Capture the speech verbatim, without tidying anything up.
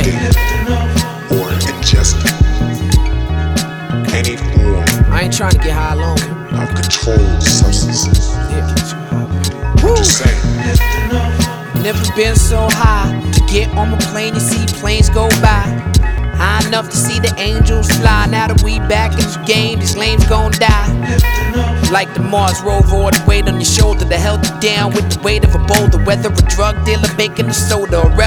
addicted or ingesting any form I ain't trying to get high alone. of controlled substances. Woo. Just saying. Never been so high to get on my plane, you see planes go by. High enough to see the angels fly. Now that we back in this game, these lames gon' die. Like the Mars rover or the weight on your shoulder that held you down with the weight of a boulder. Whether a drug dealer making a soda or